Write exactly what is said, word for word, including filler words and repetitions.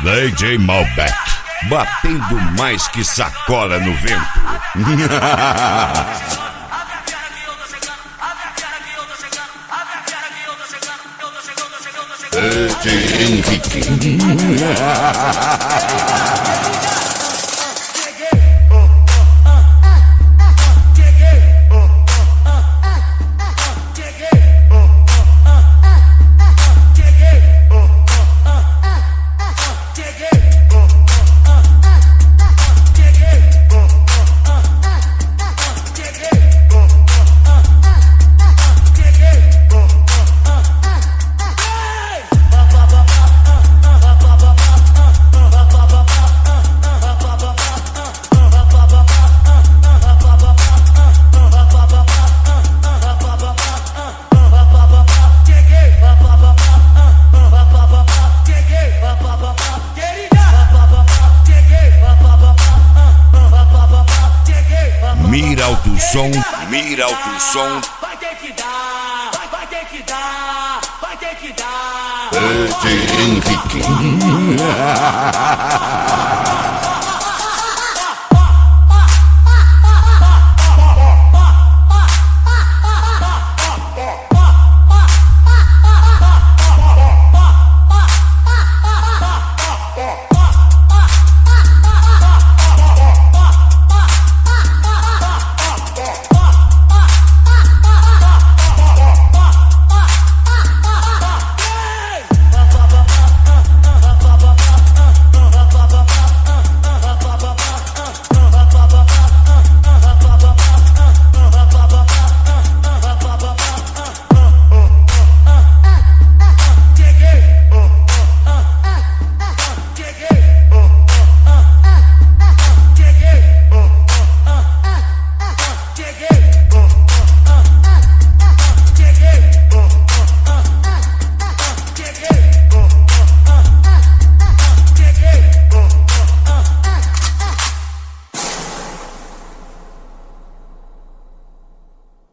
D J Malbec, batendo mais que sacola no vento. D J Henrique. Mira alto som, mira alto som. Vai ter que dar, vai, vai ter que dar, vai ter que dar. D J Henrique.